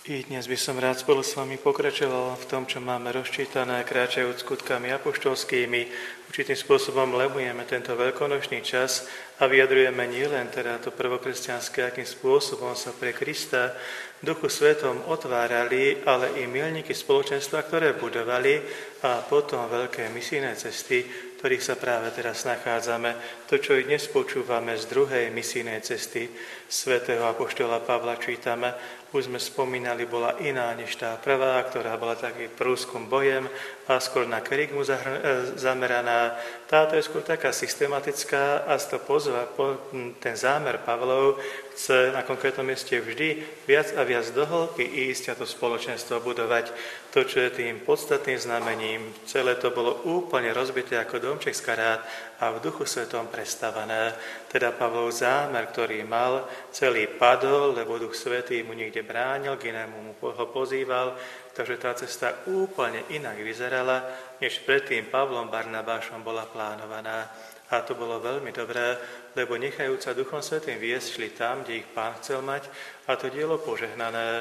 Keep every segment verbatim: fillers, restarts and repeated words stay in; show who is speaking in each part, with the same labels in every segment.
Speaker 1: I dnes by som rád spolu s vami pokračoval v tom, čo máme rozčítané, kráčajúc skutkami apoštolskými. Určitým spôsobom lemujeme tento veľkonočný čas a vyjadrujeme nielen teda to prvokresťanské, akým spôsobom sa pre Krista v Duchu Svetom otvárali, ale i milníky spoločenstva, ktoré budovali, a potom veľké misijné cesty, v ktorých sa práve teraz nachádzame. To, čo i dnes počúvame z druhej misijnej cesty svätého apoštola Pavla, čítame. Už sme spomínali, bola iná než tá prvá, ktorá bola takým prúskom bojem a skôr na kerygmu zameraná. Táto je skôr taká systematická a to pozva, ten zámer Pavlov chce na konkrétnom mieste vždy viac a viac do hĺbky ísť a to spoločenstvo budovať. To, čo je tým podstatným znamením, celé to bolo úplne rozbité ako domček z karát a v Duchu Svetom prestavané. Teda Pavlov zámer, ktorý mal, celý padol, lebo Duch Svätý mu niekde bránil, k inému mu ho pozýval, takže tá cesta úplne inak vyzerala, než predtým Pavlom Barnabášom bola plánovaná. A to bolo veľmi dobré, lebo nechajúca Duchom Svätým viesť, šli tam, kde ich Pán chcel mať, a to dielo požehnané.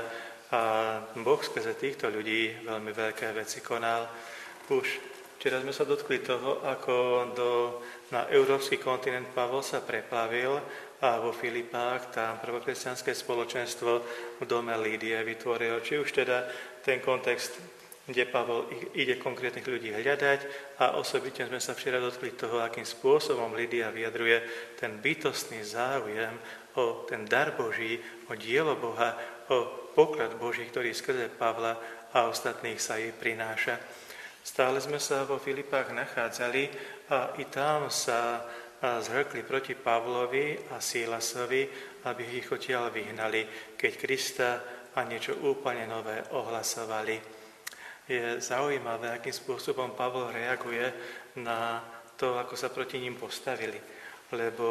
Speaker 1: A Boh skrze týchto ľudí veľmi veľké veci konal. Už včera sme sa dotkli toho, ako do, na európsky kontinent Pavol sa preplavil a vo Filipách tam prvokresťanské spoločenstvo v dome Lídie vytvoril. Či už teda ten kontext, kde Pavol ide konkrétnych ľudí hľadať, a osobitne sme sa včera dotkli toho, akým spôsobom Lídia vyjadruje ten bytostný záujem o ten dar Boží, o dielo Boha, o poklad Boží, ktorý skrze Pavla a ostatných sa jej prináša. Stále sme sa vo Filipách nachádzali a i tam sa zhrkli proti Pavlovi a Sílasovi, aby ich odtiaľ vyhnali, keď Krista a niečo úplne nové ohlasovali. Je zaujímavé, akým spôsobom Pavol reaguje na to, ako sa proti ním postavili, lebo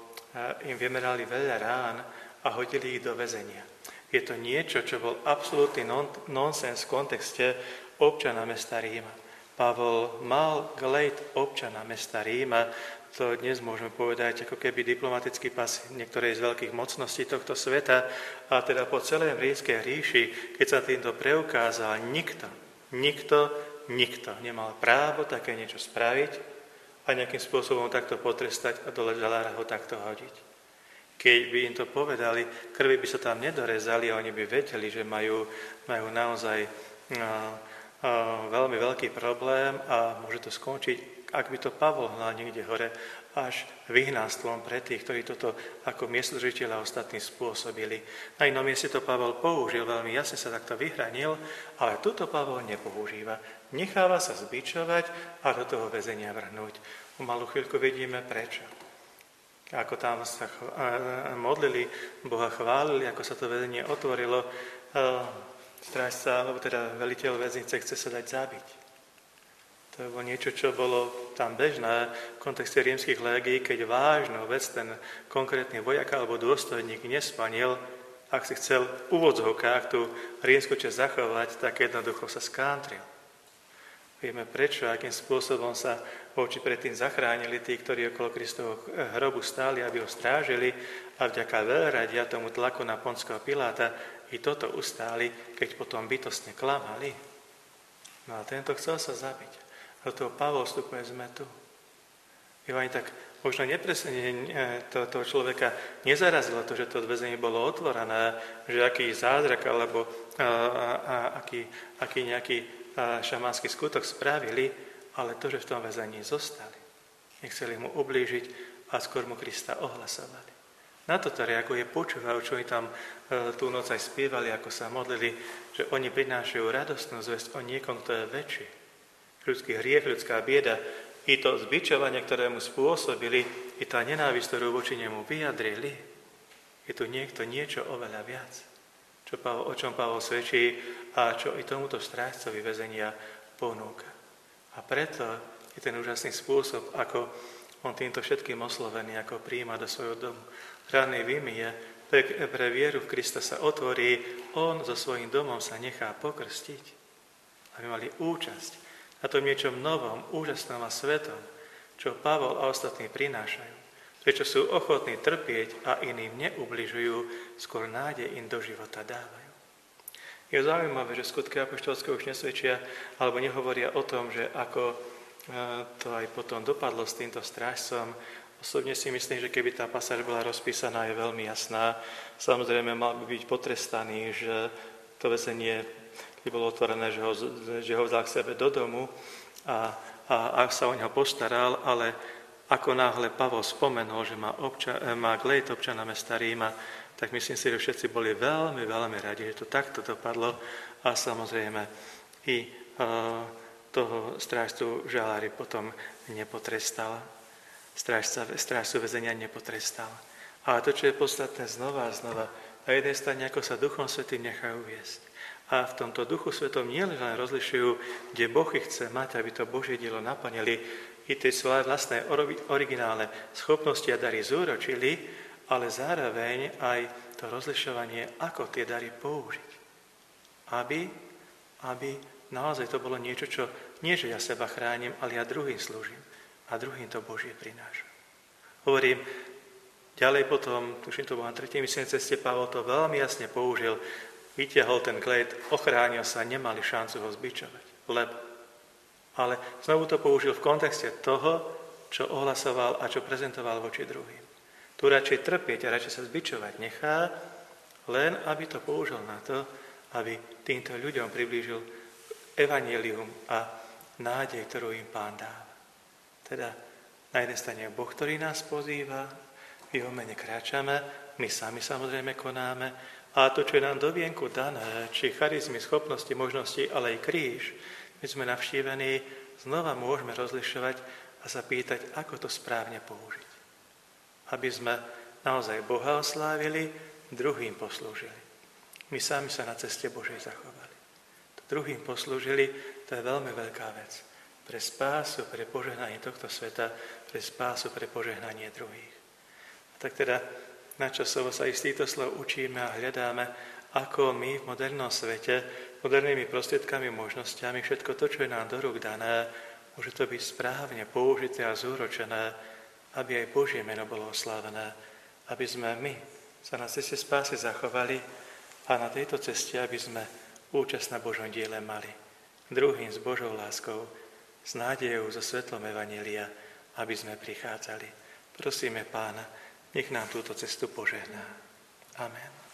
Speaker 1: im vymerali veľa rán a hodili ich do väzenia. Je to niečo, čo bol absolútny non- nonsens v kontexte občana mesta Ríma. Pavol mal glejt občana mesta Ríma, to dnes môžeme povedať ako keby diplomatický pas niektorej z veľkých mocností tohto sveta, a teda po celej rímskej ríši, keď sa týmto preukázal, nikto, nikto, nikto nemal právo také niečo spraviť a nejakým spôsobom takto potrestať a do žalára ho takto hodiť. Keď by im to povedali, krvi by sa tam nedorezali a oni by vedeli, že majú, majú naozaj a, a, veľmi veľký problém a môže to skončiť, ak by to Pavol hnal niekde hore, až vyhnanstvom pre tých, ktorí toto ako miestodržiteľa ostatní spôsobili. Na inom mieste to Pavol použil, veľmi jasne sa takto vyhranil, ale tuto Pavol nepoužíva. Necháva sa zbičovať a do toho väzenia vrhnúť. O malú chvíľku vidíme prečo. Ako tam sa modlili, Boha chválili, ako sa to väzenie otvorilo, strážca, alebo teda veliteľ väznice chce sa dať zabiť. To bolo niečo, čo bolo tam bežné v kontexte rímskych légií, keď vážnu vec ten konkrétny vojak alebo dôstojník nespanil, ak si chcel v úvodzovkách tú rímsku časť zachovať, tak jednoducho sa skántril. Vieme prečo, akým spôsobom sa voči predtým zachránili tí, ktorí okolo Kristovho hrobu stáli, aby ho strážili, a vďaka veľradia tomu tlaku na Pontského Piláta i toto ustáli, keď potom bytostne klamali. No a tento chcel sa zabiť. Do toho Pavol vstupuje zmetu. I oni tak možno nepresne to, toho človeka nezarazilo to, že to väzenie bolo otvorené, že aký zázrak alebo a, a, aký, aký nejaký a, šamánsky skutok spravili, ale to, že v tom väzení zostali. Nechceli mu ublížiť a skôr mu Krista ohlasovali. Na toto reaguje, počúvajú, čo oni tam e, tú noc aj spievali, ako sa modlili, že oni prinášajú radostnú zvesť o niekom, kto je väčší. Ľudský hriech, ľudská bieda, i to zbičovanie, ktoré mu spôsobili, i tá nenávisť, ktorú voči nemu vyjadrili, je tu niekto niečo oveľa viac, čo Pavol, o čom Pavol svedčí a čo i tomuto strážcovi väzenia ponúka. A preto je ten úžasný spôsob, ako on týmto všetkým oslovený, ako prijíma do svojho domu. Ranný vymie, pre, pre vieru v Krista sa otvorí, on so svojím domom sa nechá pokrstiť, aby mali účasť na tom niečom novom, úžasnom a svetom, čo Pavol a ostatní prinášajú. Prečo sú ochotní trpieť a iným neubližujú, skôr nádej im do života dávajú. Je zaujímavé, že skutky apoštolské už nesvedčia alebo nehovoria o tom, že ako to aj potom dopadlo s týmto strážcom. Osobne si myslím, že keby tá pasáž bola rozpísaná, je veľmi jasná. Samozrejme, mal by byť potrestaný, že to väzenie by bolo otvorené, že ho, že ho vzal k sebe do domu a, a, a sa o neho postaral, ale ako náhle Pavol spomenul, že má, obča, má glejt občana mesta Ríma, tak myslím si, že všetci boli veľmi, veľmi radi, že to takto dopadlo a samozrejme i uh, toho strážcu žalári potom nepotrestal. Strážca, strážcu väzenia nepotrestal. Ale to, čo je podstatné znova a znova, na jednej strane, ako sa Duchom Svätým nechajú viesť. A v tomto Duchu Svetom nie len rozlišujú, kde Boh ich chce mať, aby to Božie dielo naplnili, i tie svoje vlastné originálne schopnosti a dary zúročili, ale zároveň aj to rozlišovanie, ako tie dary použiť. Aby, aby naozaj to bolo niečo, čo nie, že ja seba chránim, ale ja druhým slúžim. A druhým to Božie prináša. Hovorím, ďalej potom, tuším to bolo na tretej misijnej ceste, Pavol to veľmi jasne použil, vytiahol ten glejt, ochránil sa, nemali šancu ho zbičovať. Lebo. Ale znovu to použil v kontexte toho, čo ohlasoval a čo prezentoval voči druhým. Tu radšej trpieť a radšej sa zbičovať nechá, len aby to použil na to, aby týmto ľuďom priblížil evanjelium a nádej, ktorú im Pán dáva. Teda na jednej strane Boh, ktorý nás pozýva, v jeho mene kráčame, my sami samozrejme konáme, a to, čo je nám do vienku dané, či charizmy, schopnosti, možnosti, ale aj kríž, my sme navštívení, znova môžeme rozlišovať a sa pýtať, ako to správne použiť. Aby sme naozaj Boha oslávili, druhým poslúžili. My sami sa na ceste Božej zachovali. To druhým poslúžili, to je veľmi veľká vec. Pre spásu, pre požehnanie tohto sveta, pre spásu, pre požehnanie druhých. A tak teda načasovo sa ich z týchto slov učíme a hľadáme, ako my v modernom svete, modernými prostriedkami, možnosťami, všetko to, čo je nám do rúk dané, môže to byť správne použité a zúročené, aby aj Božie meno bolo oslávené, aby sme my sa na ceste spásy zachovali a na tejto ceste, aby sme účasť na Božom diele mali. Druhým s Božou láskou, s nádejou, so svetlom evanjelia, aby sme prichádzali. Prosíme Pána, nech nám túto cestu požehná. Amen.